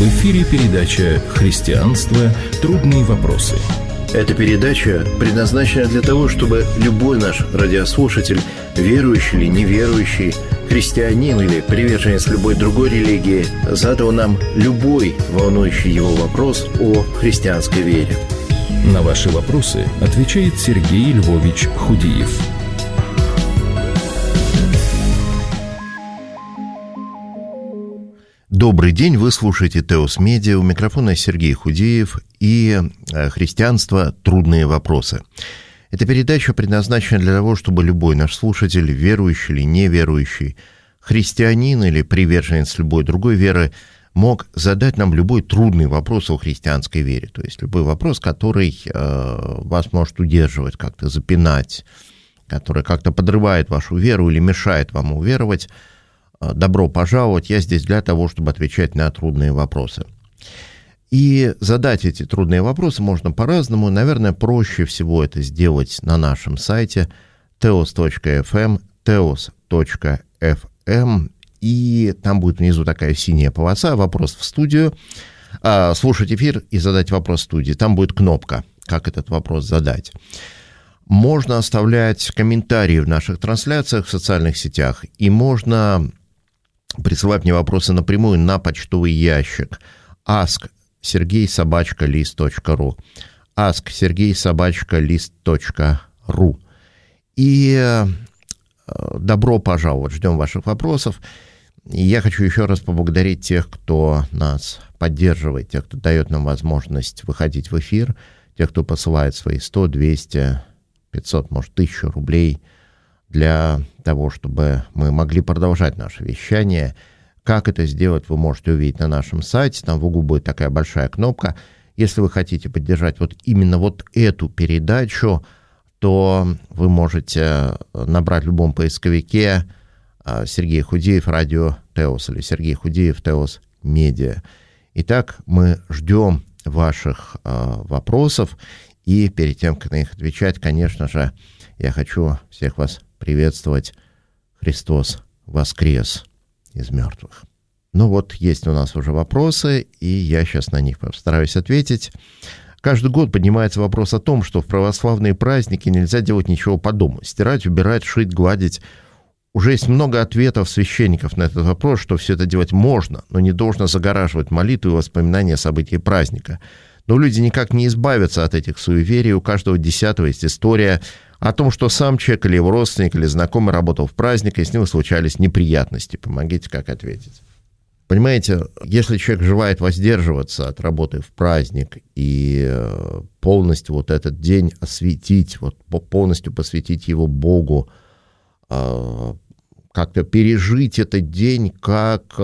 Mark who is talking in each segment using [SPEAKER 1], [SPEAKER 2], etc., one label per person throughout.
[SPEAKER 1] В эфире передача «Христианство. Трудные вопросы».
[SPEAKER 2] Эта передача предназначена для того, чтобы любой наш радиослушатель, верующий или неверующий, христианин или приверженец любой другой религии, задал нам любой волнующий его вопрос о христианской вере.
[SPEAKER 1] На ваши вопросы отвечает Сергей Львович Худиев.
[SPEAKER 2] Добрый день, вы слушаете Теос Медиа, у микрофона Сергей Худиев и «Христианство. Трудные вопросы». Эта передача предназначена для того, чтобы любой наш слушатель, верующий или неверующий, христианин или приверженец любой другой веры, мог задать нам любой трудный вопрос о христианской вере. То есть любой вопрос, который вас может удерживать, как-то запинать, который как-то подрывает вашу веру или мешает вам уверовать. Добро пожаловать, я здесь для того, чтобы отвечать на трудные вопросы. И задать эти трудные вопросы можно по-разному. Наверное, проще всего это сделать на нашем сайте teos.fm, teos.fm, и там будет внизу такая синяя полоса, вопрос в студию, слушать эфир и задать вопрос в студии. Там будет кнопка, как этот вопрос задать. Можно оставлять комментарии в наших трансляциях в социальных сетях, и можно присылать мне вопросы напрямую на почтовый ящик ask@sergey@list.ru ask@sergey@list.ru. И добро пожаловать, ждем ваших вопросов. И я хочу еще раз поблагодарить тех, кто нас поддерживает, тех, кто дает нам возможность выходить в эфир, тех, кто посылает свои 100, 200, 500, может, 1000 рублей для того, чтобы мы могли продолжать наше вещание. Как это сделать, вы можете увидеть на нашем сайте. Там в углу будет такая большая кнопка. Если вы хотите поддержать именно эту передачу, то вы можете набрать в любом поисковике Сергей Худиев, радио Теос, или Сергей Худиев, Теос Медиа. Итак, мы ждем ваших вопросов. И перед тем, как на них отвечать, конечно же, я хочу всех вас приветствовать. Христос воскрес из мертвых. Есть у нас уже вопросы, и я сейчас на них постараюсь ответить. Каждый год поднимается вопрос о том, что в православные праздники нельзя делать ничего по дому. Стирать, убирать, шить, гладить. Уже есть много ответов священников на этот вопрос, что все это делать можно, но не должно загораживать молитву и воспоминания о событии праздника. Но люди никак не избавятся от этих суеверий. У каждого десятого есть история о том, что сам человек или его родственник или знакомый работал в праздник, и с ним случались неприятности. Помогите, как ответить. Понимаете, если человек желает воздерживаться от работы в праздник и полностью этот день осветить, полностью посвятить его Богу, как-то пережить этот день как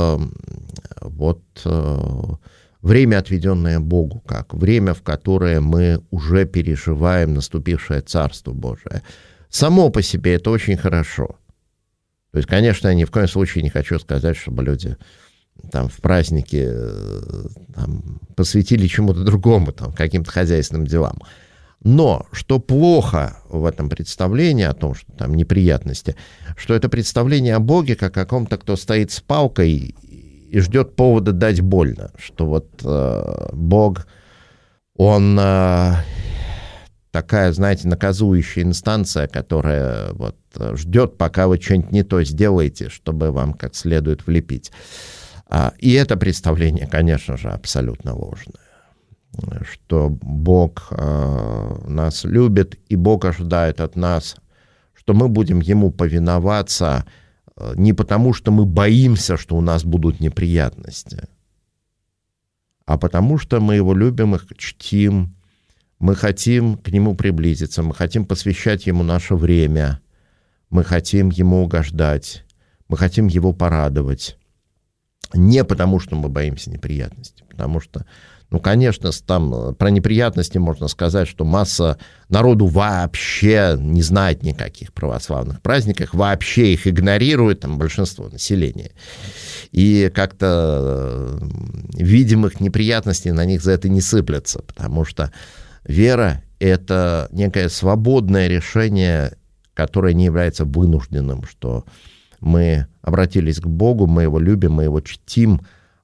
[SPEAKER 2] время, отведенное Богу, как время, в которое мы уже переживаем наступившее Царство Божие. Само по себе это очень хорошо. То есть, конечно, я ни в коем случае не хочу сказать, чтобы люди в праздники посвятили чему-то другому, каким-то хозяйственным делам. Но что плохо в этом представлении о том, что там неприятности, что это представление о Боге как о ком-то, кто стоит с палкой и ждет повода дать больно, что Бог, Он такая, знаете, наказующая инстанция, которая ждет, пока вы что-нибудь не то сделаете, чтобы вам как следует влепить. И это представление, конечно же, абсолютно ложное, что Бог нас любит, и Бог ожидает от нас, что мы будем Ему повиноваться не потому, что мы боимся, что у нас будут неприятности, а потому что мы Его любим и чтим, мы хотим к Нему приблизиться, мы хотим посвящать Ему наше время, мы хотим Ему угождать, мы хотим Его порадовать. Не потому, что мы боимся неприятностей, потому что, конечно, там про неприятности можно сказать, что масса народу вообще не знает никаких православных праздников, вообще их игнорирует, большинство населения. И как-то видимых неприятностей на них за это не сыплется, потому что вера — это некое свободное решение, которое не является вынужденным, что мы обратились к Богу, мы Его любим, мы Его чтим,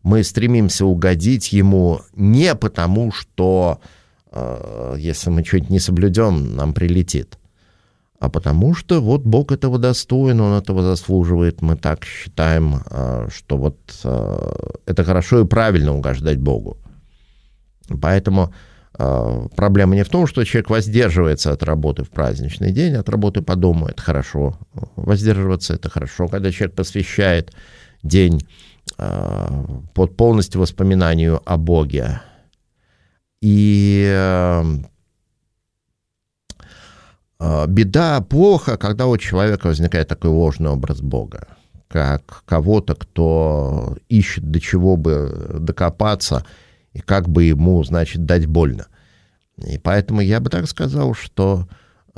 [SPEAKER 2] Мы стремимся угодить Ему не потому, что если мы что-нибудь не соблюдем, нам прилетит, а потому что вот Бог этого достоин, Он этого заслуживает. Мы так считаем, что вот это хорошо и правильно угождать Богу. Поэтому проблема не в том, что человек воздерживается от работы в праздничный день, от работы по дому — это хорошо. Воздерживаться — это хорошо. Когда человек посвящает день под полностью воспоминанию о Боге. И беда, плохо, когда у человека возникает такой ложный образ Бога, как кого-то, кто ищет, до чего бы докопаться, и как бы ему, значит, дать больно. И поэтому я бы так сказал, что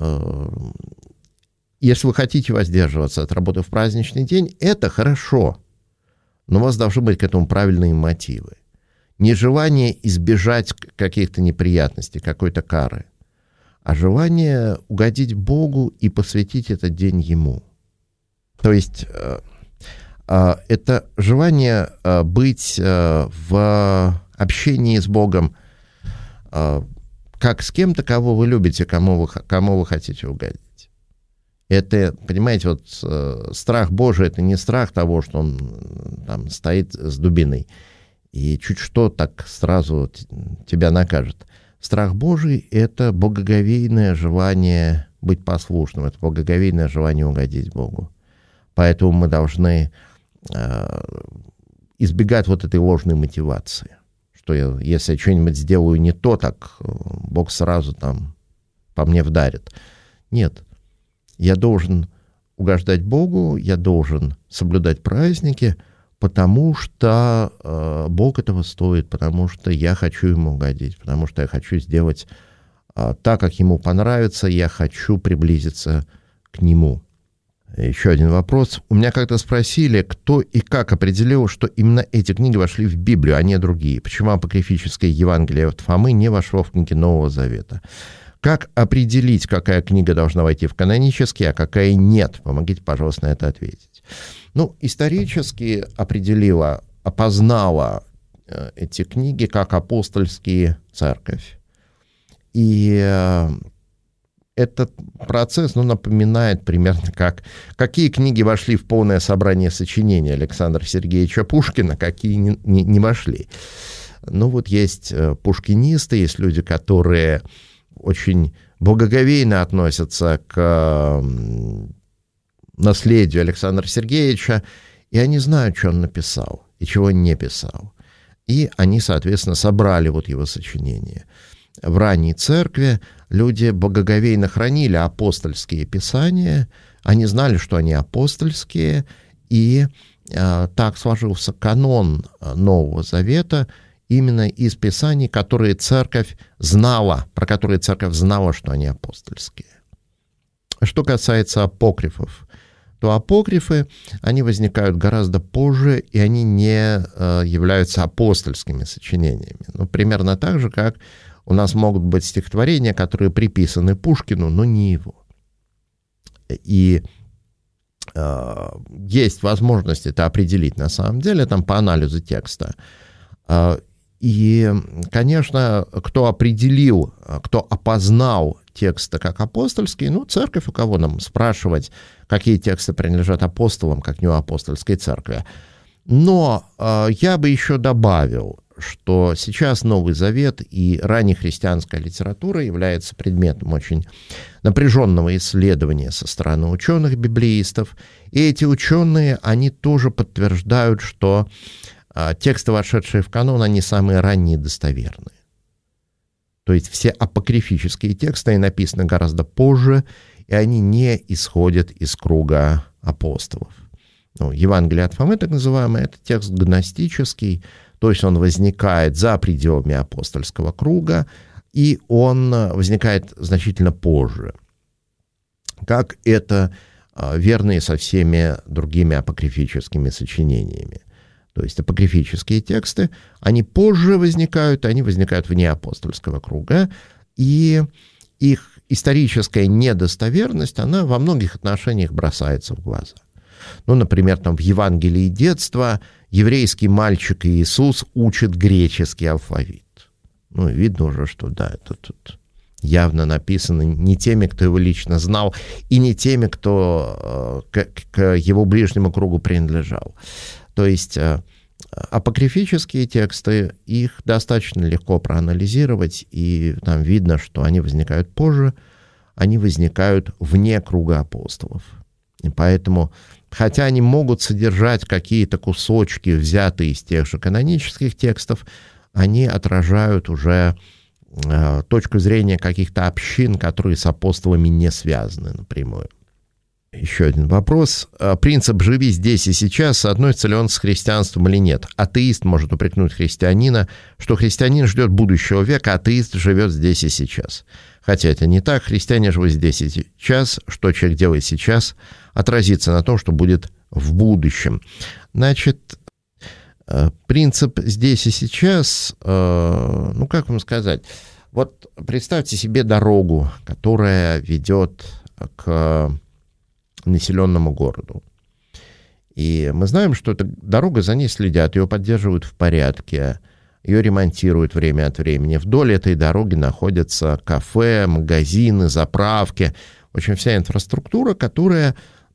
[SPEAKER 2] если вы хотите воздерживаться от работы в праздничный день, это хорошо, но у вас должны быть к этому правильные мотивы. Не желание избежать каких-то неприятностей, какой-то кары, а желание угодить Богу и посвятить этот день Ему. То есть это желание быть в общении с Богом как с кем-то, кого вы любите, кому вы хотите угодить. Это, понимаете, вот страх Божий — это не страх того, что он там стоит с дубиной и чуть что так сразу тебя накажет. Страх Божий — это благоговейное желание быть послушным, это благоговейное желание угодить Богу. Поэтому мы должны избегать вот этой ложной мотивации, что если я что-нибудь сделаю не то, так Бог сразу там по мне вдарит. Нет, я должен угождать Богу, я должен соблюдать праздники, потому что Бог этого стоит, потому что я хочу Ему угодить, потому что я хочу сделать так, как Ему понравится, я хочу приблизиться к Нему. Еще один вопрос. У меня как-то спросили, кто и как определил, что именно эти книги вошли в Библию, а не другие. Почему апокрифическое Евангелие от Фомы не вошло в книги Нового Завета? Как определить, какая книга должна войти в канонический, а какая нет? Помогите, пожалуйста, на это ответить. Ну, исторически опознала эти книги как апостольские церковь. И этот процесс, напоминает примерно какие книги вошли в полное собрание сочинений Александра Сергеевича Пушкина, какие не вошли. Вот есть пушкинисты, есть люди, которые очень благоговейно относятся к наследию Александра Сергеевича, и они знают, что он написал и чего не писал. И они, соответственно, собрали его сочинения. В ранней церкви люди благоговейно хранили апостольские писания, они знали, что они апостольские, и так сложился канон Нового Завета именно из писаний, про которые церковь знала, что они апостольские. Что касается апокрифов, то апокрифы, они возникают гораздо позже, и они не являются апостольскими сочинениями. Примерно так же, как у нас могут быть стихотворения, которые приписаны Пушкину, но не его. И есть возможность это определить на самом деле, по анализу текста. И, конечно, кто определил, кто опознал тексты как апостольские, церковь, у кого нам спрашивать, какие тексты принадлежат апостолам, как не у апостольской церкви. Но я бы еще добавил, что сейчас Новый Завет и раннехристианская литература является предметом очень напряженного исследования со стороны ученых-библеистов. И эти ученые, они тоже подтверждают, что тексты, вошедшие в канон, они самые ранние и достоверные. То есть все апокрифические тексты, они написаны гораздо позже, и они не исходят из круга апостолов. Евангелие от Фомы, так называемый, это текст гностический, то есть он возникает за пределами апостольского круга, и он возникает значительно позже. Как это верно и со всеми другими апокрифическими сочинениями. То есть апокрифические тексты, они позже возникают, они возникают вне апостольского круга, и их историческая недостоверность, она во многих отношениях бросается в глаза. Ну, например, там в Евангелии детства еврейский мальчик Иисус учит греческий алфавит. Ну, видно уже, что да, это тут явно написано не теми, кто его лично знал, и не теми, кто к его ближнему кругу принадлежал. То есть апокрифические тексты, их достаточно легко проанализировать, и там видно, что они возникают позже, они возникают вне круга апостолов. И поэтому, хотя они могут содержать какие-то кусочки, взятые из тех же канонических текстов, они отражают уже точку зрения каких-то общин, которые с апостолами не связаны напрямую. Еще один вопрос. Принцип «живи здесь и сейчас» соотносится ли он с христианством или нет? Атеист может упрекнуть христианина, что христианин ждет будущего века, а атеист живет здесь и сейчас. Хотя это не так. Христиане живут здесь и сейчас. Что человек делает сейчас, отразится на том, что будет в будущем. Значит, принцип «здесь и сейчас», ну, как вам сказать, вот представьте себе дорогу, которая ведет к населенному городу. И мы знаем, что эта дорога, за ней следят, ее поддерживают в порядке, ее ремонтируют время от времени. Вдоль этой дороги находятся кафе, магазины, заправки. В общем, вся инфраструктура, которая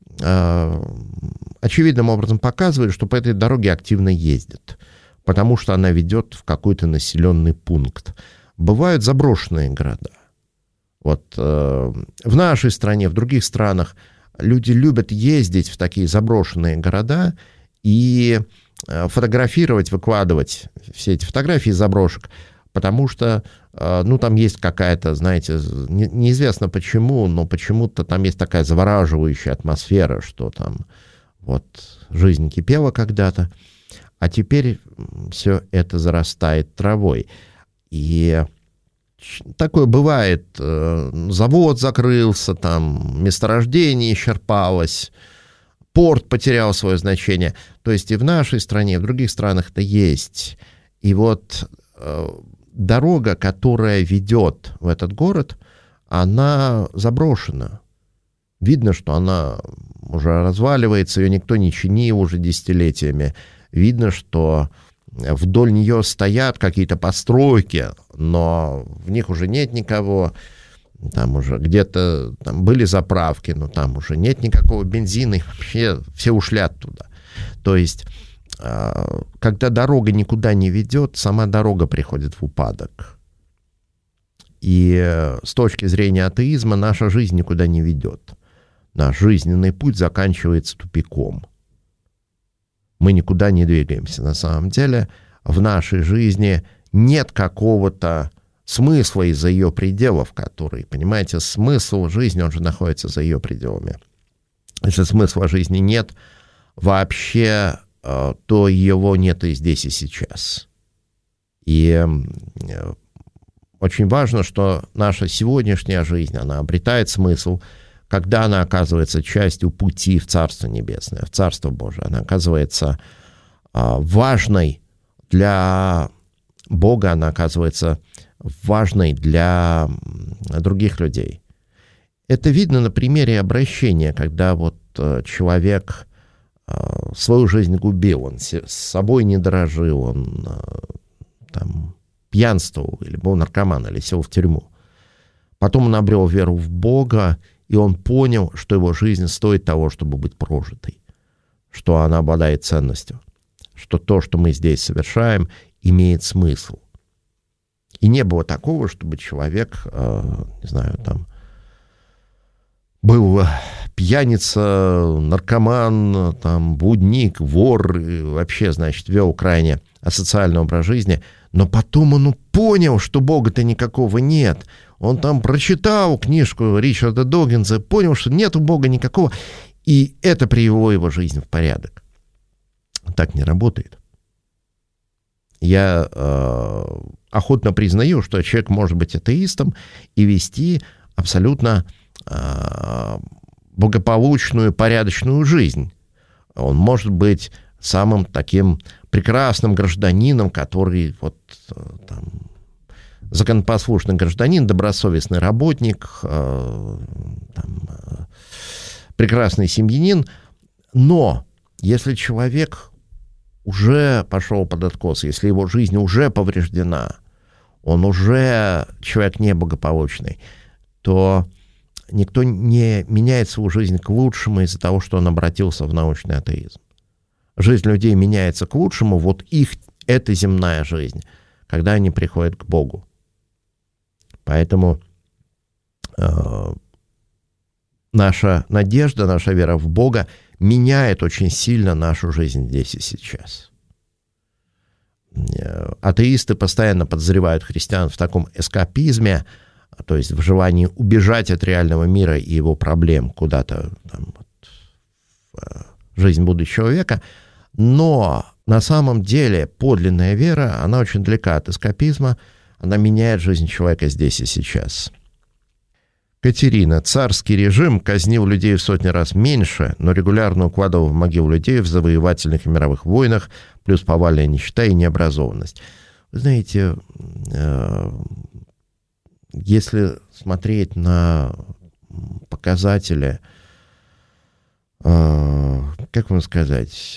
[SPEAKER 2] очевидным образом показывает, что по этой дороге активно ездят, потому что она ведет в какой-то населенный пункт. Бывают заброшенные города. Вот в нашей стране, в других странах люди любят ездить в такие заброшенные города и фотографировать, выкладывать все эти фотографии из заброшек, потому что, ну, там есть какая-то, знаете, неизвестно почему, но почему-то там есть такая завораживающая атмосфера, что там вот жизнь кипела когда-то, а теперь все это зарастает травой. И такое бывает, завод закрылся, там месторождение исчерпалось, порт потерял свое значение. То есть и в нашей стране, и в других странах это есть. И вот дорога, которая ведет в этот город, она заброшена. Видно, что она уже разваливается, ее никто не чинил уже десятилетиями. Видно, что вдоль нее стоят какие-то постройки, но в них уже нет никого. Там уже где-то там были заправки, но там уже нет никакого бензина, и вообще все ушли оттуда. То есть, когда дорога никуда не ведет, сама дорога приходит в упадок. И с точки зрения атеизма наша жизнь никуда не ведет. Наш жизненный путь заканчивается тупиком. Мы никуда не двигаемся. На самом деле в нашей жизни нет какого-то смысла из-за ее пределов, который, понимаете, смысл жизни, он же находится за ее пределами. Если смысла жизни нет вообще, то его нет и здесь, и сейчас. И очень важно, что наша сегодняшняя жизнь, она обретает смысл, когда она оказывается частью пути в Царство Небесное, в Царство Божие. Она оказывается важной для Бога, она оказывается важной для других людей. Это видно на примере обращения, когда вот человек свою жизнь губил, он с собой не дорожил, он там пьянствовал, или был наркоман, или сел в тюрьму. Потом он обрел веру в Бога, и он понял, что его жизнь стоит того, чтобы быть прожитой, что она обладает ценностью, что то, что мы здесь совершаем, имеет смысл. И не было такого, чтобы человек, не знаю, там, был пьяница, наркоман, там, блудник, вор, и вообще, значит, вел крайне асоциальный образ жизни, но потом он понял, что Бога-то никакого нет. Он там прочитал книжку Ричарда Доггинса, понял, что нету Бога никакого, и это привело его жизнь в порядок. Так не работает. Я охотно признаю, что человек может быть атеистом и вести абсолютно благополучную, порядочную жизнь. Он может быть самым таким прекрасным гражданином, который вот там законопослушный гражданин, добросовестный работник, там, прекрасный семьянин, Но если человек уже пошел под откос, если его жизнь уже повреждена, он уже человек неблагополучный, то никто не меняет свою жизнь к лучшему из-за того, что он обратился в научный атеизм. Жизнь людей меняется к лучшему, вот их это земная жизнь, когда они приходят к Богу. Поэтому наша надежда, наша вера в Бога меняет очень сильно нашу жизнь здесь и сейчас. Атеисты постоянно подозревают христиан в таком эскапизме, то есть в желании убежать от реального мира и его проблем куда-то там, в жизнь будущего века. Но на самом деле подлинная вера, она очень далека от эскапизма, она меняет жизнь человека здесь и сейчас. Катерина. Царский режим казнил людей в сотни раз меньше, но регулярно укладывал в могилу людей в завоевательных и мировых войнах, плюс повальная нищета и необразованность. Вы знаете, если смотреть на показатели, как вам сказать,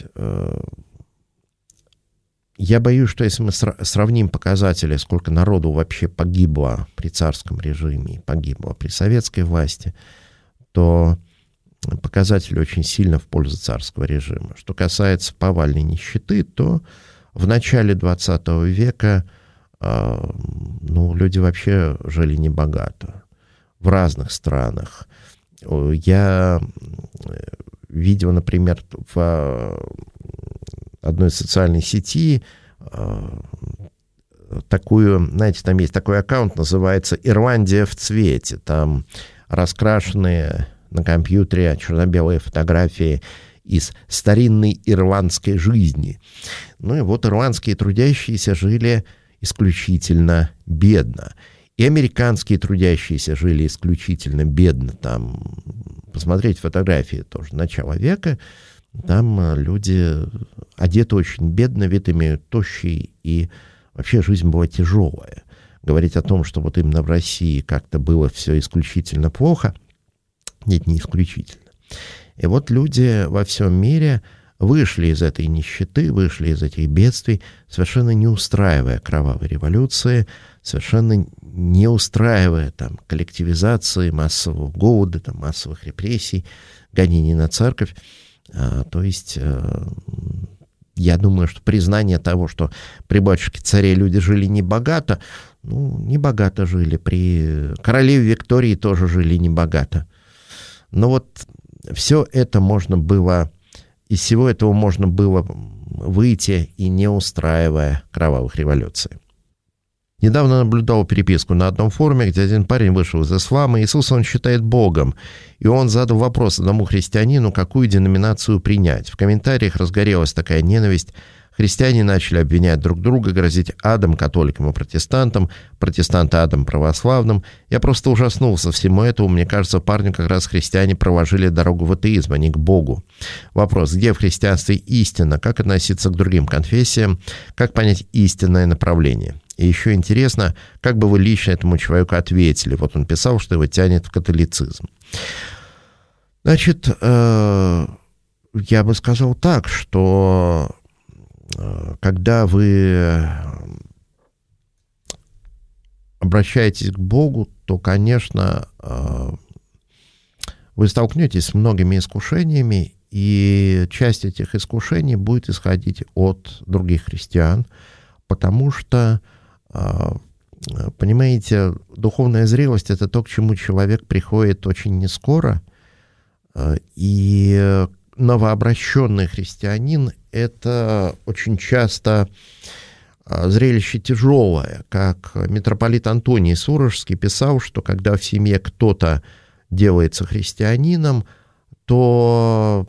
[SPEAKER 2] я боюсь, что если мы сравним показатели, сколько народу вообще погибло при царском режиме, погибло при советской власти, то показатели очень сильно в пользу царского режима. Что касается повальной нищеты, то в начале 20 века люди вообще жили небогато в разных странах. Я видел, например, в одной социальной сети такую, знаете, там есть такой аккаунт, называется «Ирландия в цвете». Там раскрашенные на компьютере черно-белые фотографии из старинной ирландской жизни. Ну и вот ирландские трудящиеся жили исключительно бедно. И американские трудящиеся жили исключительно бедно. Там, посмотреть фотографии тоже начала века, там люди одеты очень бедно, вид имеют тощий, и вообще жизнь была тяжелая. Говорить о том, что вот именно в России как-то было все исключительно плохо, нет, не исключительно. И вот люди во всем мире вышли из этой нищеты, вышли из этих бедствий, совершенно не устраивая кровавой революции, совершенно не устраивая там коллективизации, массового голода, там, массовых репрессий, гонений на церковь. То есть я думаю, что признание того, что при батюшке царе люди жили небогато, небогато жили. При королеве Виктории тоже жили небогато. Но вот все это можно было, из всего этого можно было выйти и не устраивая кровавых революций. Недавно наблюдал переписку на одном форуме, где один парень вышел из ислама. Иисуса он считает Богом. И он задал вопрос одному христианину, какую деноминацию принять. В комментариях разгорелась такая ненависть. Христиане начали обвинять друг друга, грозить адом католикам и протестантам, протестанты адом православным. Я просто ужаснулся всему этому. Мне кажется, парню как раз христиане проложили дорогу в атеизм, а не к Богу. Вопрос, где в христианстве истина? Как относиться к другим конфессиям? Как понять истинное направление? И еще интересно, как бы вы лично этому человеку ответили. Вот он писал, что его тянет в католицизм. Значит, я бы сказал так, что когда вы обращаетесь к Богу, то, конечно, вы столкнетесь с многими искушениями, и часть этих искушений будет исходить от других христиан, потому что, понимаете, духовная зрелость — это то, к чему человек приходит очень нескоро, и новообращенный христианин — это очень часто зрелище тяжелое. Как митрополит Антоний Сурожский писал, что когда в семье кто-то делается христианином, то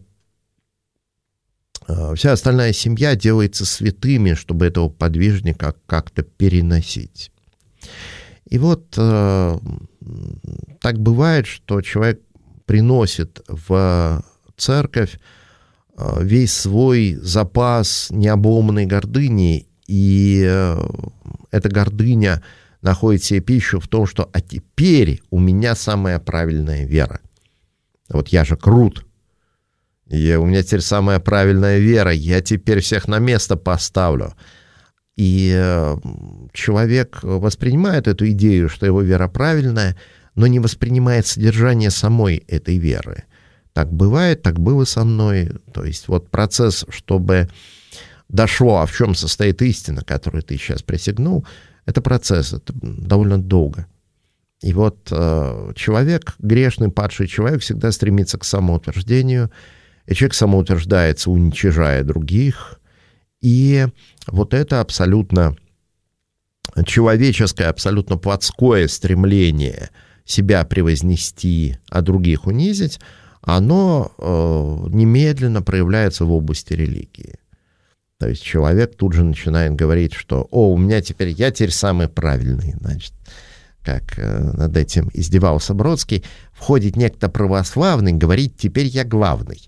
[SPEAKER 2] вся остальная семья делается святыми, чтобы этого подвижника как-то переносить. И вот так бывает, что человек приносит в церковь весь свой запас необломанной гордыни, и эта гордыня находит себе пищу в том, что «а теперь у меня самая правильная вера». Вот я же крут, у меня теперь самая правильная вера, я теперь всех на место поставлю. И человек воспринимает эту идею, что его вера правильная, но не воспринимает содержание самой этой веры. Так бывает, так было со мной. То есть вот процесс, чтобы дошло, а в чем состоит истина, которую ты сейчас присягнул, это процесс, это довольно долго. И вот человек, грешный, падший человек, всегда стремится к самоутверждению, и человек самоутверждается, уничижая других, и вот это абсолютно человеческое, абсолютно плотское стремление себя превознести, а других унизить, оно немедленно проявляется в области религии. То есть человек тут же начинает говорить, что я теперь самый правильный, значит, как над этим издевался Бродский, входит некто православный, говорит, теперь я главный.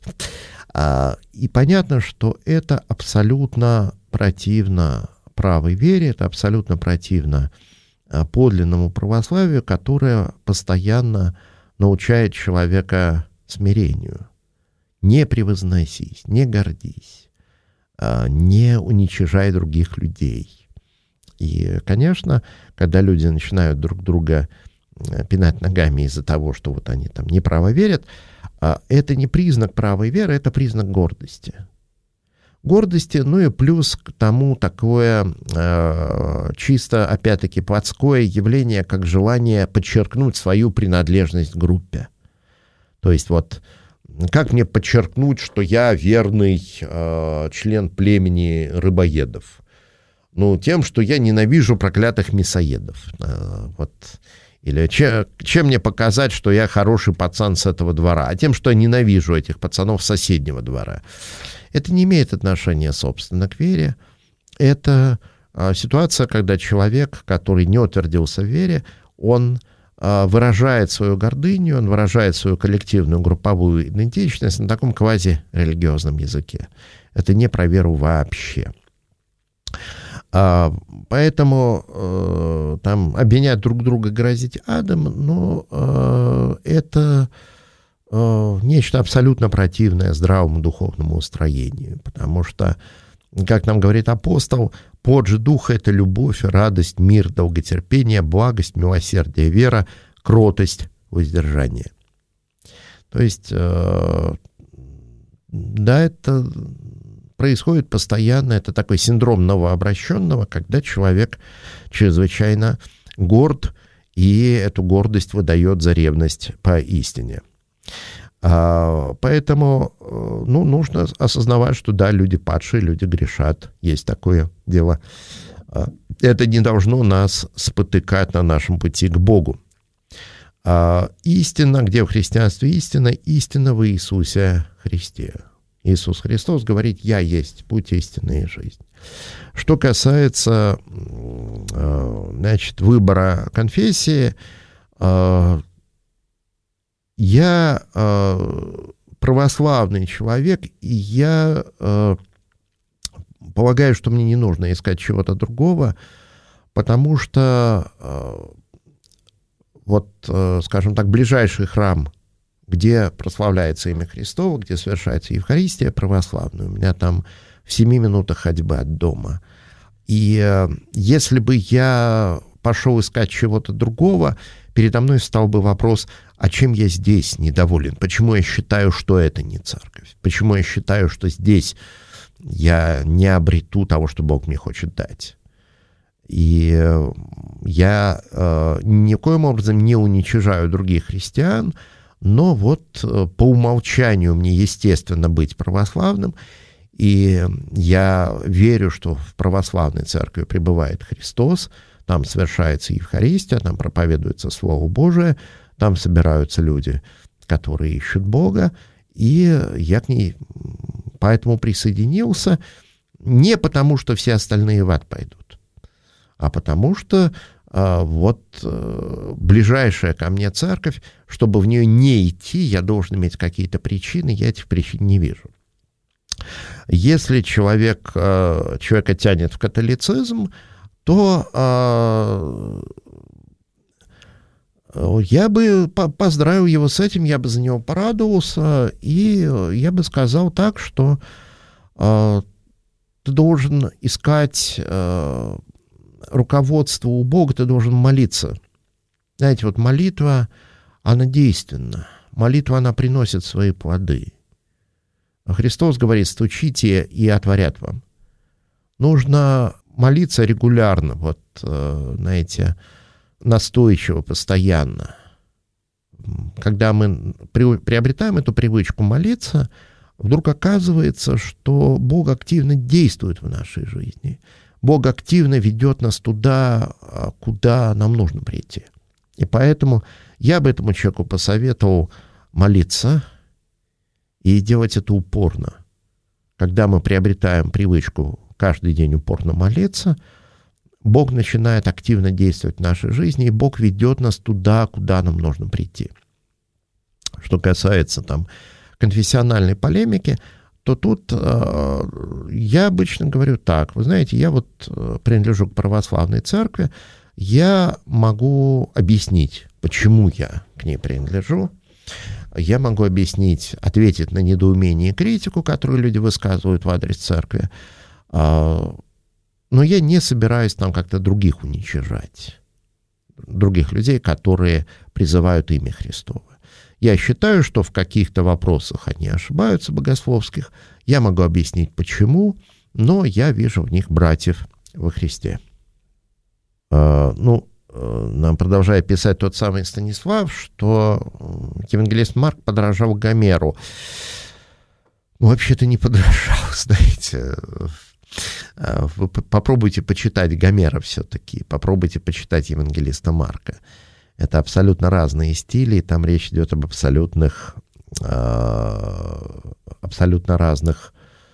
[SPEAKER 2] И понятно, что это абсолютно противно правой вере, это абсолютно противно подлинному православию, которое постоянно научает человека смирению. Не превозносись, не гордись, не уничижай других людей. И, конечно, когда люди начинают друг друга пинать ногами из-за того, что вот они там неправо верят, это не признак правой веры, это признак гордости. Гордости, ну и плюс к тому такое чисто, опять-таки, плотское явление, как желание подчеркнуть свою принадлежность к группе. То есть вот как мне подчеркнуть, что я верный член племени рыбоедов? Ну, тем, что я ненавижу проклятых мясоедов. Вот. Или чем мне показать, что я хороший пацан с этого двора? А тем, что я ненавижу этих пацанов с соседнего двора. Это не имеет отношения, собственно, к вере. Это ситуация, когда человек, который не утвердился в вере, он выражает свою гордыню, он выражает свою коллективную групповую идентичность на таком квазирелигиозном языке. Это не про веру вообще. Поэтому там обвинять друг друга, грозить адом, но это нечто абсолютно противное здравому духовному устроению, потому что, как нам говорит апостол, плод же духа — это любовь, радость, мир, долготерпение, благость, милосердие, вера, кротость, воздержание. То есть, да, это происходит постоянно, это такой синдром новообращенного, когда человек чрезвычайно горд, и эту гордость выдает за ревность по истине. Поэтому нужно осознавать, что да, люди падшие, люди грешат, есть такое дело. Это не должно нас спотыкать на нашем пути к Богу. Истина, где в христианстве истина? Истина в Иисусе Христе. Иисус Христос говорит: «Я есть путь, истина и жизнь». Что касается, значит, выбора конфессии, я православный человек, и я полагаю, что мне не нужно искать чего-то другого, потому что, вот, скажем так, ближайший храм, где прославляется имя Христово, где совершается Евхаристия, православная, у меня там в 7 минутах ходьбы от дома. И если бы я пошел искать чего-то другого, передо мной встал бы вопрос: а чем я здесь недоволен? Почему я считаю, что это не церковь? Почему я считаю, что здесь я не обрету того, что Бог мне хочет дать? И я никоим образом не уничижаю других христиан, но вот по умолчанию мне естественно быть православным, и я верю, что в православной церкви пребывает Христос, там совершается Евхаристия, там проповедуется Слово Божие, там собираются люди, которые ищут Бога, и я к ней поэтому присоединился не потому, что все остальные в ад пойдут, а потому что ближайшая ко мне церковь, чтобы в нее не идти, я должен иметь какие-то причины, я этих причин не вижу. Если человека тянет в католицизм, то я бы поздравил его с этим, я бы за него порадовался, и я бы сказал так, что ты должен искать руководство у Бога, ты должен молиться. Знаете, вот молитва, она действенна. Молитва, она приносит свои плоды. Христос говорит: стучите, и отворят вам. Нужно молиться регулярно, вот, знаете, настойчиво, постоянно. Когда мы приобретаем эту привычку молиться, вдруг оказывается, что Бог активно действует в нашей жизни. Бог активно ведет нас туда, куда нам нужно прийти. И поэтому я бы этому человеку посоветовал молиться и делать это упорно. Когда мы приобретаем привычку каждый день упорно молиться, Бог начинает активно действовать в нашей жизни, и Бог ведет нас туда, куда нам нужно прийти. Что касается там конфессиональной полемики, то тут я обычно говорю так: вы знаете, я вот принадлежу к православной церкви, я могу объяснить, почему я к ней принадлежу, я могу объяснить, ответить на недоумение и критику, которую люди высказывают в адрес церкви, но я не собираюсь там как-то других уничижать, других людей, которые призывают имя Христово. Я считаю, что в каких-то вопросах они ошибаются, богословских. Я могу объяснить, почему, но я вижу в них братьев во Христе. Нам продолжает писать тот самый Станислав, что евангелист Марк подражал Гомеру. Вообще-то не подражал, знаете. Вы попробуйте почитать Гомера все-таки, попробуйте почитать евангелиста Марка. Это абсолютно разные стили, и там речь идет об абсолютно разных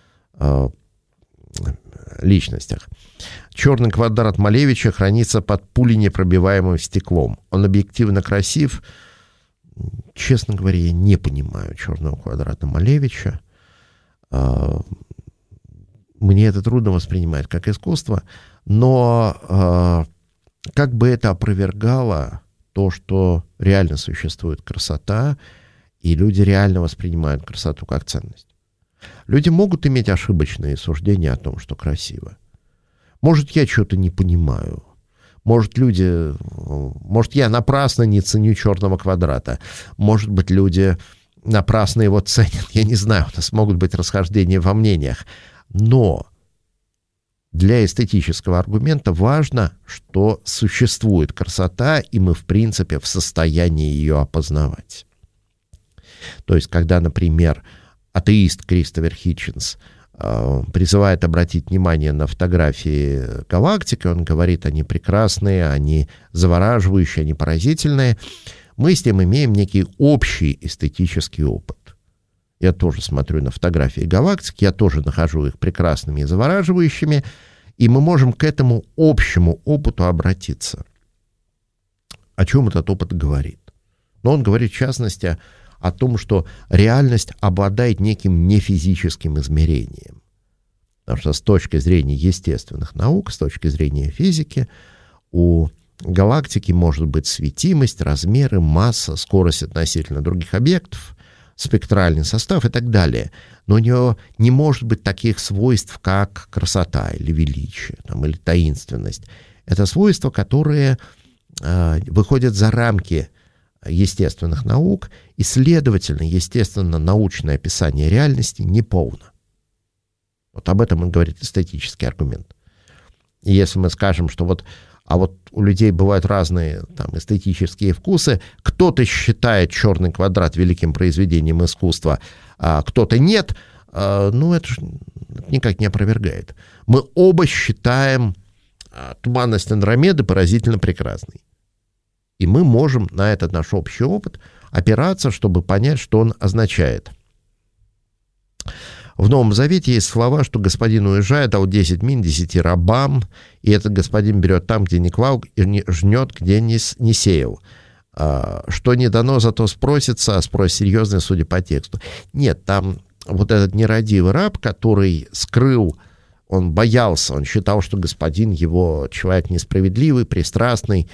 [SPEAKER 2] личностях. Черный квадрат Малевича хранится под пуленепробиваемым стеклом. Он объективно красив. Честно говоря, я не понимаю черного квадрата Малевича. Мне это трудно воспринимать как искусство, но как бы это опровергало то, что реально существует красота, и люди реально воспринимают красоту как ценность. Люди могут иметь ошибочные суждения о том, что красиво. Может, я что-то не понимаю. Может, я напрасно не ценю черного квадрата. Может быть, люди напрасно его ценят. Я не знаю, у нас могут быть расхождения во мнениях. Но для эстетического аргумента важно, что существует красота, и мы, в принципе, в состоянии ее опознавать. То есть, когда, например, атеист Кристофер Хитчинс призывает обратить внимание на фотографии галактики, он говорит, они прекрасные, они завораживающие, они поразительные, мы с ним имеем некий общий эстетический опыт. Я тоже смотрю на фотографии галактики, я тоже нахожу их прекрасными и завораживающими, и мы можем к этому общему опыту обратиться. О чем этот опыт говорит? Но он говорит, в частности, о том, что реальность обладает неким нефизическим измерением. Потому что с точки зрения естественных наук, с точки зрения физики, у галактики может быть светимость, размеры, масса, скорость относительно других объектов, спектральный состав и так далее. Но у нее не может быть таких свойств, как красота или величие, или таинственность. Это свойства, которые выходят за рамки естественных наук, и, следовательно, естественно, научное описание реальности неполно. Вот об этом и говорит эстетический аргумент. И если мы скажем, что вот у людей бывают разные эстетические вкусы, кто-то считает черный квадрат великим произведением искусства, а кто-то нет, это никак не опровергает. Мы оба считаем туманность Андромеды поразительно прекрасной. И мы можем на этот наш общий опыт опираться, чтобы понять, что он означает. В Новом Завете есть слова, что господин, уезжая, дал 10 мин 10 рабам, и этот господин берет там, где не клал, и жнет, где не сеял. Что не дано, зато спросится, а спрос серьезный, судя по тексту. Нет, там вот этот нерадивый раб, который скрыл, он боялся, он считал, что господин его человек несправедливый, пристрастный,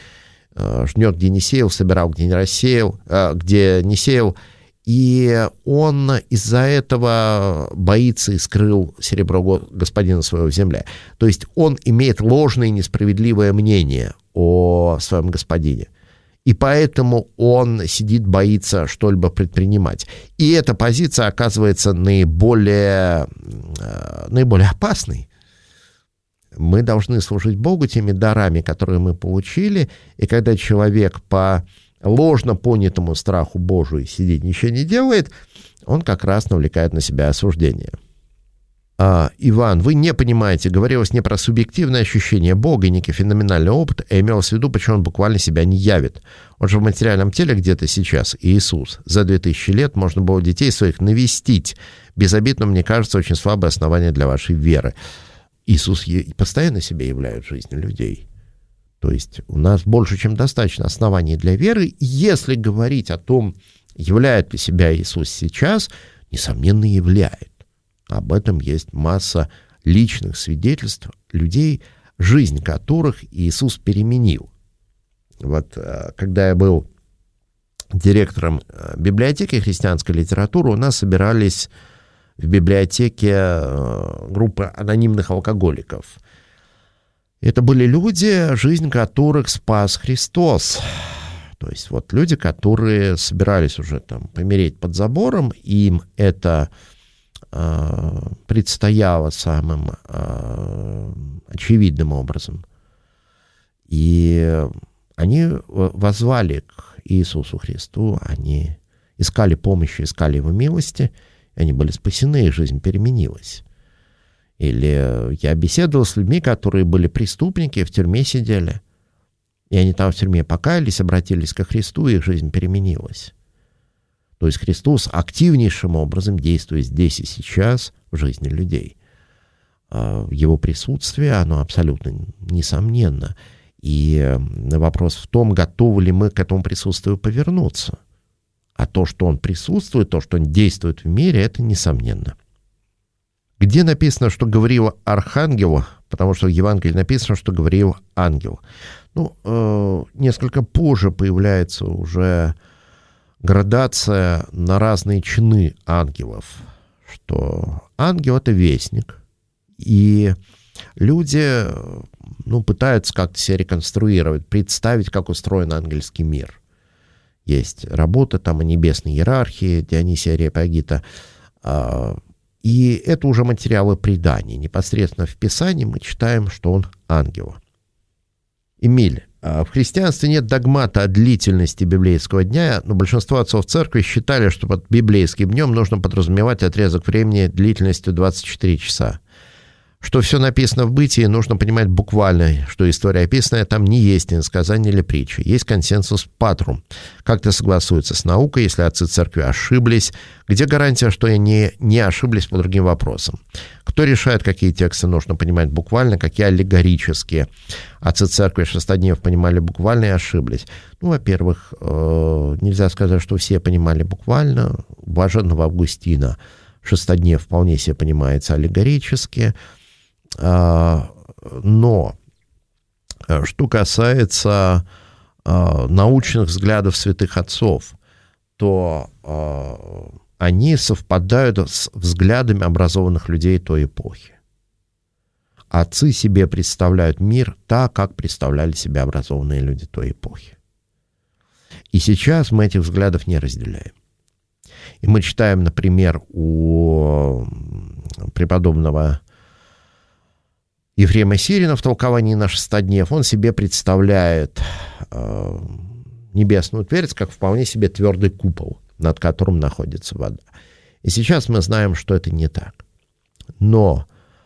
[SPEAKER 2] жнет, где не сеял, собирал, где не сеял. И он из-за этого боится и скрыл серебро господина своего в земле. То есть он имеет ложное и несправедливое мнение о своем господине. И поэтому он сидит, боится что-либо предпринимать. И эта позиция оказывается наиболее опасной. Мы должны служить Богу теми дарами, которые мы получили, и когда человек по ложно понятому страху Божию сидит, ничего не делает, он как раз навлекает на себя осуждение. Иван, вы не понимаете, говорилось не про субъективное ощущение Бога и некий феноменальный опыт, а имелось в виду, почему он буквально себя не явит. Он же в материальном теле где-то сейчас, Иисус. За 2000 лет можно было детей своих навестить. Безобидно, мне кажется, очень слабое основание для вашей веры. Иисус постоянно себя являет в жизни людей. То есть у нас больше, чем достаточно оснований для веры. Если говорить о том, являет ли себя Иисус сейчас, несомненно, являет. Об этом есть масса личных свидетельств людей, жизнь которых Иисус переменил. Вот когда я был директором библиотеки христианской литературы, у нас собирались в библиотеке группы анонимных алкоголиков. Это были люди, жизнь которых спас Христос. То есть вот люди, которые собирались уже там помереть под забором, им это предстояло самым очевидным образом. И они воззвали к Иисусу Христу, они искали помощи, искали Его милости, и они были спасены, и жизнь переменилась. Или я беседовал с людьми, которые были преступники, в тюрьме сидели, и они там в тюрьме покаялись, обратились ко Христу, и их жизнь переменилась. То есть Христос активнейшим образом действует здесь и сейчас в жизни людей. Его присутствие, оно абсолютно несомненно. И вопрос в том, готовы ли мы к этому присутствию повернуться. А то, что он присутствует, то, что он действует в мире, это несомненно. Где написано, что говорил архангел, потому что в Евангелии написано, что говорил ангел. Несколько позже появляется уже градация на разные чины ангелов, что ангел — это вестник, и люди пытаются как-то себе реконструировать, представить, как устроен ангельский мир. Есть работа там о небесной иерархии Дионисия Ареопагита, и это уже материалы преданий. Непосредственно в Писании мы читаем, что он ангел. Эмиль, в христианстве нет догмата о длительности библейского дня, но большинство отцов церкви считали, что под библейским днем нужно подразумевать отрезок времени длительностью 24 часа. Что все написано в Бытии, нужно понимать буквально, что история описанная там не есть иносказание или притча. Есть консенсус патрум. Как-то согласуется с наукой, если отцы церкви ошиблись. Где гарантия, что они не ошиблись по другим вопросам? Кто решает, какие тексты нужно понимать буквально, какие аллегорические? Отцы церкви шестоднев понимали буквально и ошиблись. Во-первых, нельзя сказать, что все понимали буквально. У блаженного Августина шестоднев вполне себе понимается аллегорически. Но что касается научных взглядов святых отцов, то они совпадают с взглядами образованных людей той эпохи. Отцы себе представляют мир так, как представляли себе образованные люди той эпохи. И сейчас мы этих взглядов не разделяем. И мы читаем, например, у преподобного Ефрема Сирина в толковании на шестоднев, он себе представляет небесную твердь как вполне себе твердый купол, над которым находится вода. И сейчас мы знаем, что это не так. Но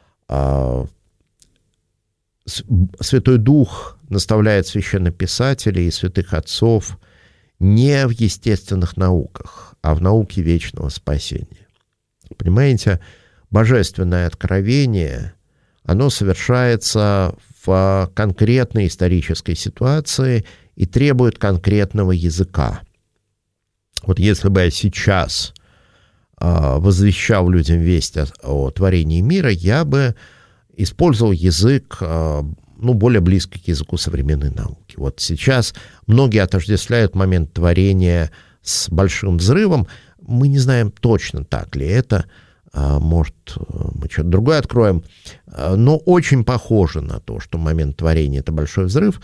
[SPEAKER 2] Святой Дух наставляет священнописателей и святых отцов не в естественных науках, а в науке вечного спасения. Понимаете, божественное откровение, оно совершается в конкретной исторической ситуации и требует конкретного языка. Вот если бы я сейчас возвещал людям весть о творении мира, я бы использовал язык более близко к языку современной науки. Вот сейчас многие отождествляют момент творения с большим взрывом. Мы не знаем точно, так ли это. Может, мы что-то другое откроем. Но очень похоже на то, что момент творения — это большой взрыв.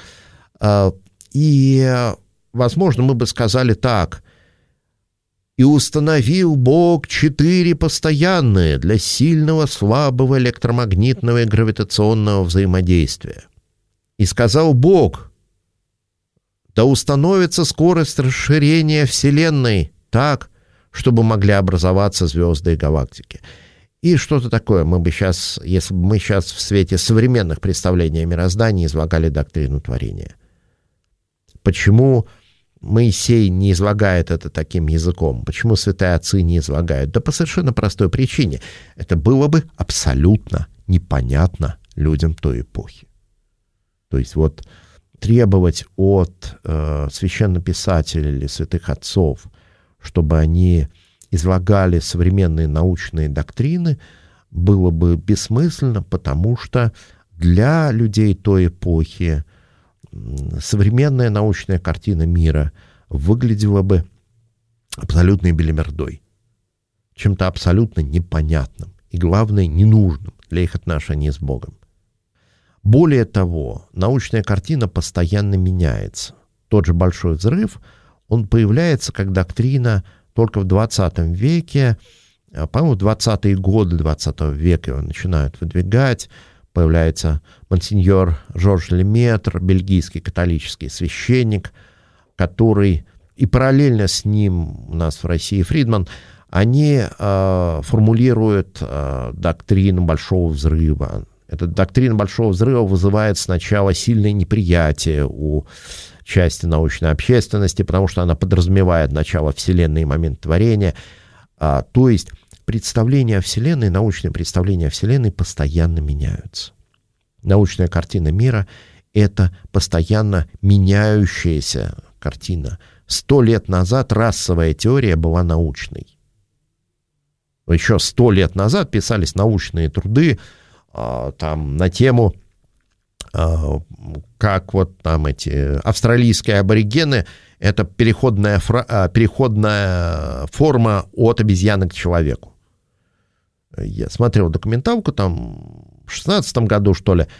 [SPEAKER 2] И, возможно, мы бы сказали так: «И установил Бог 4 постоянные для сильного, слабого электромагнитного и гравитационного взаимодействия. И сказал Бог: да установится скорость расширения Вселенной так, чтобы могли образоваться звезды и галактики». И что-то такое мы бы сейчас, если бы мы сейчас в свете современных представлений о мироздании излагали доктрину творения. Почему Моисей не излагает это таким языком? Почему святые отцы не излагают? Да по совершенно простой причине. Это было бы абсолютно непонятно людям той эпохи. То есть вот требовать от священнописателей или святых отцов, чтобы они излагали современные научные доктрины, было бы бессмысленно, потому что для людей той эпохи современная научная картина мира выглядела бы абсолютной белибердой, чем-то абсолютно непонятным и, главное, ненужным для их отношений с Богом. Более того, научная картина постоянно меняется. Тот же большой взрыв, он появляется как доктрина только в 20 веке. По-моему, в 20-е годы 20 века его начинают выдвигать. Появляется монсеньор Жорж Леметр, бельгийский католический священник, который, и параллельно с ним у нас в России Фридман, они формулируют доктрину Большого взрыва. Эта доктрина Большого взрыва вызывает сначала сильное неприятие у части научной общественности, потому что она подразумевает начало Вселенной и момент творения. То есть представления о Вселенной, научные представления о Вселенной постоянно меняются. Научная картина мира — это постоянно меняющаяся картина. 100 лет назад расовая теория была научной. Еще 100 лет назад писались научные труды там на тему, как вот там эти австралийские аборигены — это переходная форма от обезьяны к человеку. Я смотрел документалку, там в 16 году, что ли,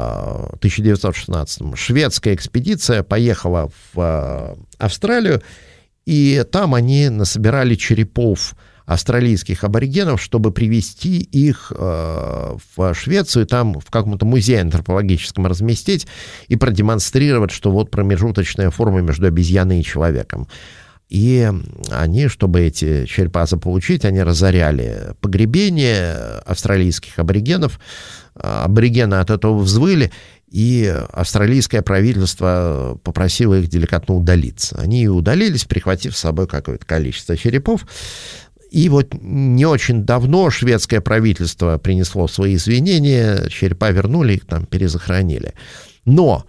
[SPEAKER 2] 1916-м, шведская экспедиция поехала в Австралию, и там они насобирали черепов австралийских аборигенов, чтобы привезти их в Швецию, там в каком-то музее антропологическом разместить и продемонстрировать, что вот промежуточная форма между обезьяной и человеком. И они, чтобы эти черепа заполучить, они разоряли погребение австралийских аборигенов. Аборигены от этого взвыли, и австралийское правительство попросило их деликатно удалиться. Они и удалились, прихватив с собой какое-то количество черепов. И вот не очень давно шведское правительство принесло свои извинения, черепа вернули, их там перезахоронили. Но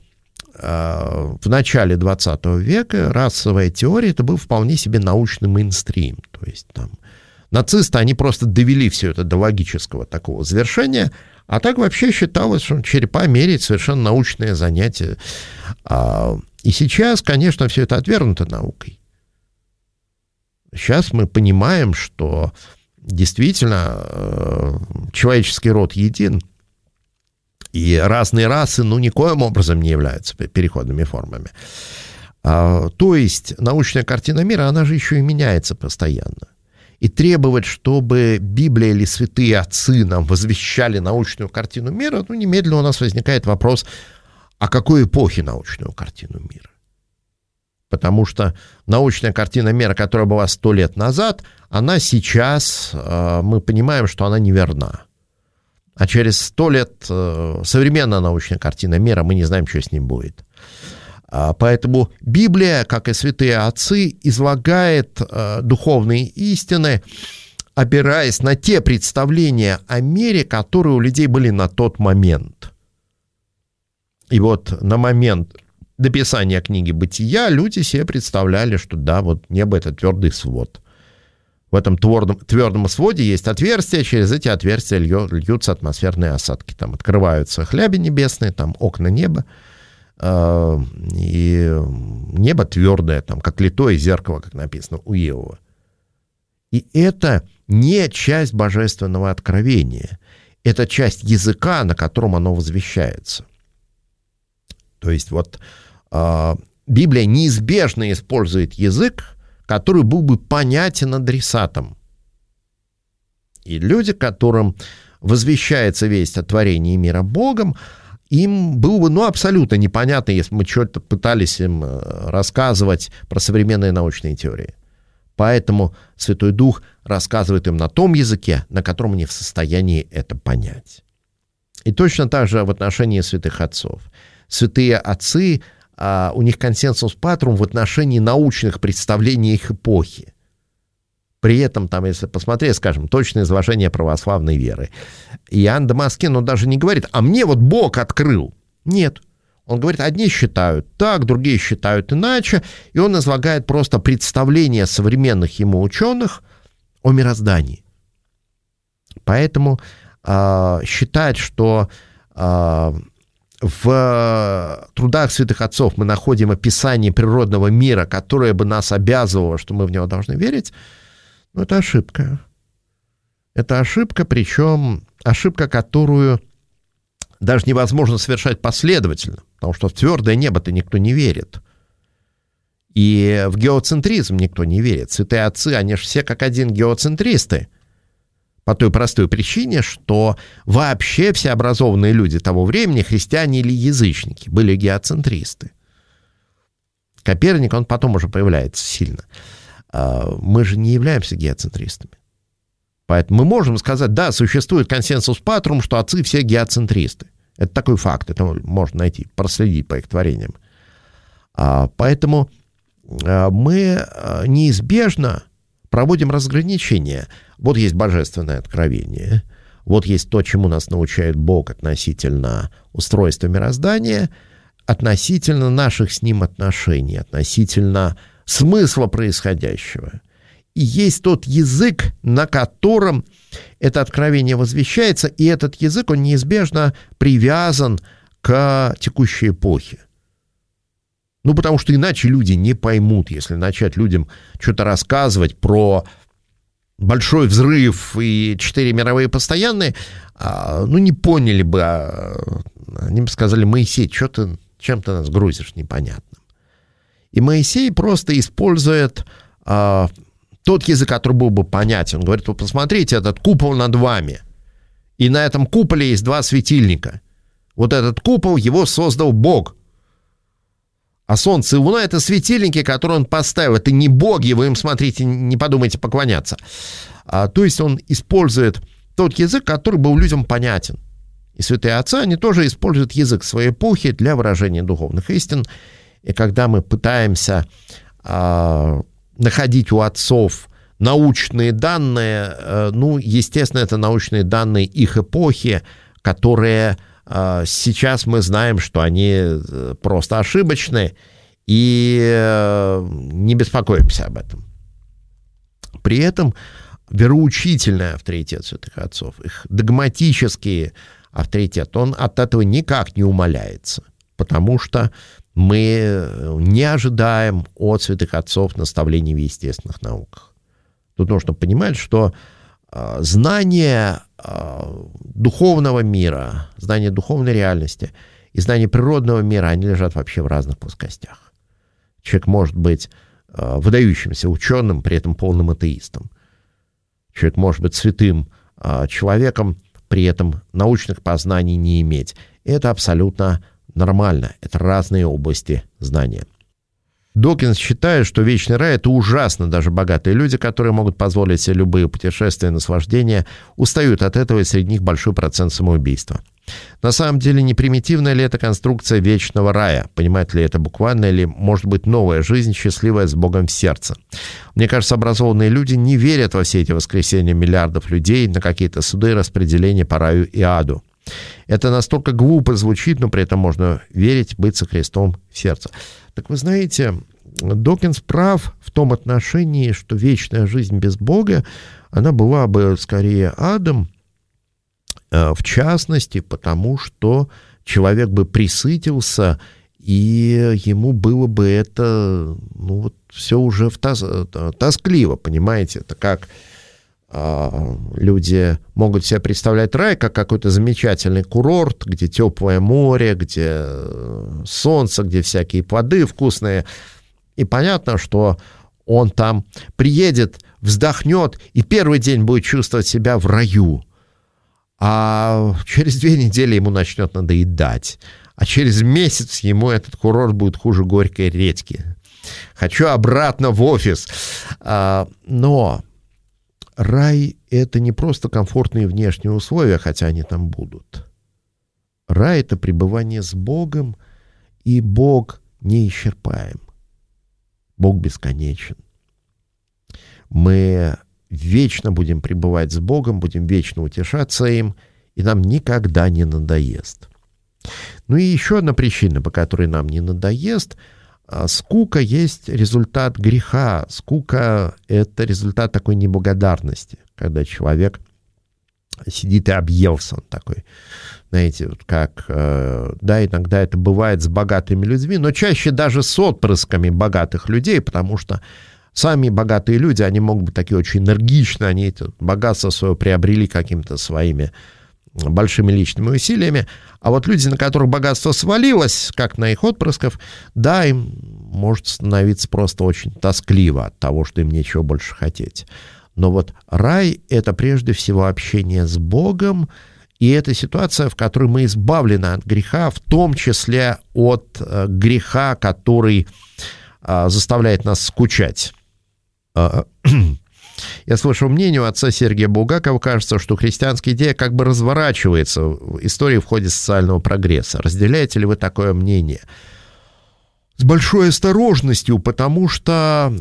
[SPEAKER 2] в начале 20 века расовая теория — это был вполне себе научный мейнстрим. То есть там нацисты, они просто довели все это до логического такого завершения, а так вообще считалось, что черепа мерить совершенно научное занятие. И сейчас, конечно, все это отвергнуто наукой. Сейчас мы понимаем, что действительно человеческий род един, и разные расы, никоим образом не являются переходными формами. То есть научная картина мира, она же еще и меняется постоянно. И требовать, чтобы Библия или святые отцы нам возвещали научную картину мира, немедленно у нас возникает вопрос, о какой эпохе научную картину мира? Потому что научная картина мира, которая была 100 лет назад, она сейчас, мы понимаем, что она неверна. А через 100 лет современная научная картина мира, мы не знаем, что с ним будет. Поэтому Библия, как и святые отцы, излагает духовные истины, опираясь на те представления о мире, которые у людей были на тот момент. И вот на момент написания книги «Бытия» люди себе представляли, что да, вот небо — это твердый свод. В этом твердом своде есть отверстия, через эти отверстия льются атмосферные осадки. Там открываются хляби небесные, там окна неба, и небо твердое, там, как литое зеркало, как написано у Иова. И это не часть божественного откровения. Это часть языка, на котором оно возвещается. То есть вот Библия неизбежно использует язык, который был бы понятен адресатам. И люди, которым возвещается весть о творении мира Богом, им было бы абсолютно непонятно, если мы что-то пытались им рассказывать про современные научные теории. Поэтому Святой Дух рассказывает им на том языке, на котором они в состоянии это понять. И точно так же в отношении святых отцов. Святые отцы, у них консенсус патрум в отношении научных представлений их эпохи. При этом, там, если посмотреть, скажем, точное изложение православной веры, Иоанн Дамаскин, он даже не говорит, а мне вот Бог открыл. Нет. Он говорит, одни считают так, другие считают иначе, и он излагает просто представление современных ему ученых о мироздании. Поэтому считать, что в трудах святых отцов мы находим описание природного мира, которое бы нас обязывало, что мы в него должны верить, это ошибка. Это ошибка, причем ошибка, которую даже невозможно совершать последовательно, потому что в твердое небо-то никто не верит. И в геоцентризм никто не верит. Святые отцы, они же все как один геоцентристы. По той простой причине, что вообще все образованные люди того времени, христиане или язычники, были геоцентристы. Коперник, он потом уже появляется сильно. Мы же не являемся геоцентристами. Поэтому мы можем сказать, да, существует консенсус патрум, что отцы все геоцентристы. Это такой факт, это можно найти, проследить по их творениям. Поэтому мы неизбежно проводим разграничение. Вот есть божественное откровение, вот есть то, чему нас научает Бог относительно устройства мироздания, относительно наших с Ним отношений, относительно смысла происходящего. И есть тот язык, на котором это откровение возвещается, и этот язык, он неизбежно привязан к текущей эпохе. Потому что иначе люди не поймут, если начать людям что-то рассказывать про большой взрыв и 4 мировые постоянные, не поняли бы, они бы сказали, Моисей, чем ты нас грузишь непонятным. И Моисей просто использует тот язык, который был бы понятен. Он говорит, посмотрите, этот купол над вами, и на этом куполе есть 2 светильника. Вот этот купол, его создал Бог. А солнце и луна — это светильники, которые он поставил. Это не боги, вы им, смотрите, не подумайте поклоняться. То есть он использует тот язык, который был людям понятен. И святые отцы, они тоже используют язык своей эпохи для выражения духовных истин. И когда мы пытаемся находить у отцов научные данные, естественно, это научные данные их эпохи, которые сейчас мы знаем, что они просто ошибочны, и не беспокоимся об этом. При этом вероучительный авторитет святых отцов, их догматический авторитет, он от этого никак не умаляется, потому что мы не ожидаем от святых отцов наставлений в естественных науках. Тут нужно понимать, что знание духовного мира, знание духовной реальности и знание природного мира, они лежат вообще в разных плоскостях. Человек может быть выдающимся ученым, при этом полным атеистом. Человек может быть святым человеком, при этом научных познаний не иметь. И это абсолютно нормально. Это разные области знания. Докинс считает, что вечный рай — это ужасно. Даже богатые люди, которые могут позволить себе любые путешествия и наслаждения, устают от этого, и среди них большой процент самоубийства. На самом деле, не примитивная ли это конструкция вечного рая? Понимает ли это буквально, или может быть новая жизнь, счастливая с Богом в сердце? Мне кажется, образованные люди не верят во все эти воскресения миллиардов людей, на какие-то суды и распределения по раю и аду. Это настолько глупо звучит, но при этом можно верить, быть со Христом в сердце. Так вы знаете, Докинс прав в том отношении, что вечная жизнь без Бога, она была бы скорее адом, в частности, потому что человек бы пресытился, и ему было бы это, все уже тоскливо, понимаете? Это как люди могут себе представлять рай как какой-то замечательный курорт, где теплое море, где солнце, где всякие плоды вкусные. И понятно, что он там приедет, вздохнет, и первый день будет чувствовать себя в раю. А через 2 недели ему начнет надоедать. А через месяц ему этот курорт будет хуже горькой редьки. Хочу обратно в офис. Но рай — это не просто комфортные внешние условия, хотя они там будут. Рай — это пребывание с Богом, и Бог неисчерпаем. Бог бесконечен. Мы вечно будем пребывать с Богом, будем вечно утешаться им, и нам никогда не надоест. Ну и еще одна причина, по которой нам не надоест. Скука есть результат греха. Скука — это результат такой неблагодарности, когда человек сидит и объелся. Он такой, знаете, вот как, да, иногда это бывает с богатыми людьми, но чаще даже с отпрысками богатых людей, потому что сами богатые люди, они могут быть такие очень энергичные, они это богатство свое приобрели какими-то своими большими личными усилиями. А вот люди, на которых богатство свалилось, как на их отпрысков, да, им может становиться просто очень тоскливо от того, что им нечего больше хотеть. Но вот рай — это прежде всего общение с Богом, и это ситуация, в которой мы избавлены от греха, в том числе от греха, который заставляет нас скучать. Я слышал мнение у отца Сергия Булгакова, кажется, что христианская идея как бы разворачивается в истории в ходе социального прогресса. Разделяете ли вы такое мнение? С большой осторожностью, потому что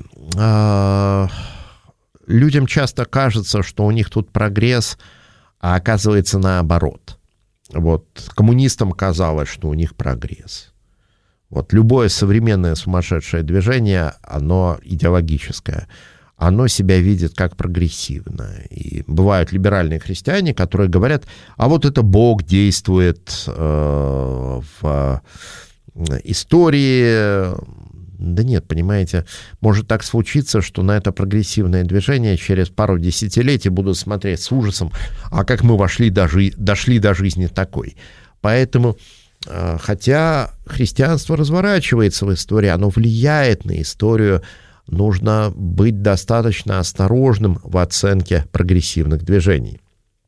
[SPEAKER 2] людям часто кажется, что у них тут прогресс, а оказывается наоборот. Вот коммунистам казалось, что у них прогресс. Вот любое современное сумасшедшее движение, оно идеологическое, оно себя видит как прогрессивное. И бывают либеральные христиане, которые говорят, а вот это Бог действует в истории. Да нет, понимаете, может так случиться, что на это прогрессивное движение через пару десятилетий будут смотреть с ужасом, а как мы дошли до жизни такой. Поэтому, хотя христианство разворачивается в истории, оно влияет на историю, нужно быть достаточно осторожным в оценке прогрессивных движений.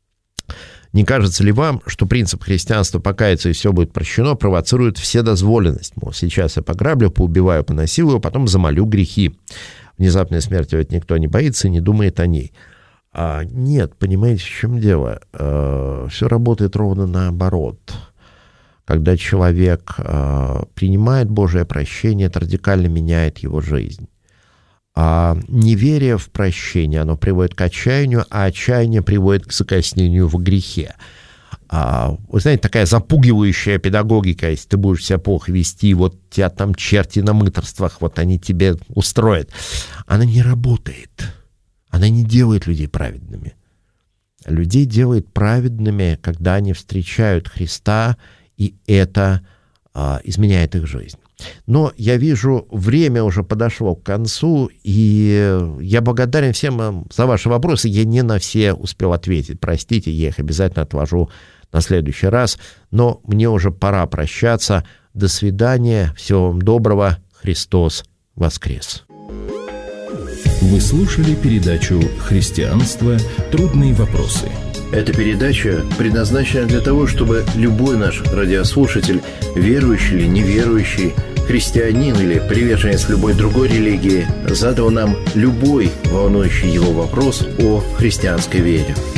[SPEAKER 2] Не кажется ли вам, что принцип христианства «покаяться и все будет прощено» провоцирует вседозволенность? Мол, сейчас я пограблю, поубиваю, понасилую, потом замолю грехи. Внезапной смерти ведь никто не боится и не думает о ней. Нет, понимаете, в чем дело? Все работает ровно наоборот. Когда человек принимает Божие прощение, это радикально меняет его жизнь. А неверие в прощение, оно приводит к отчаянию, а отчаяние приводит к закоснению в грехе. Вы знаете, такая запугивающая педагогика, если ты будешь себя плохо вести, вот тебя там черти на мытарствах, вот они тебе устроят. Она не работает. Она не делает людей праведными. Людей делает праведными, когда они встречают Христа, и это изменяет их жизнь. Но я вижу, время уже подошло к концу, и я благодарен всем вам за ваши вопросы. Я не на все успел ответить. Простите, я их обязательно отложу на следующий раз. Но мне уже пора прощаться. До свидания. Всего вам доброго. Христос воскрес.
[SPEAKER 1] Вы слушали передачу «Христианство. Трудные вопросы».
[SPEAKER 3] Эта передача предназначена для того, чтобы любой наш радиослушатель, верующий или неверующий, христианин или приверженец любой другой религии, задал нам любой волнующий его вопрос о христианской вере.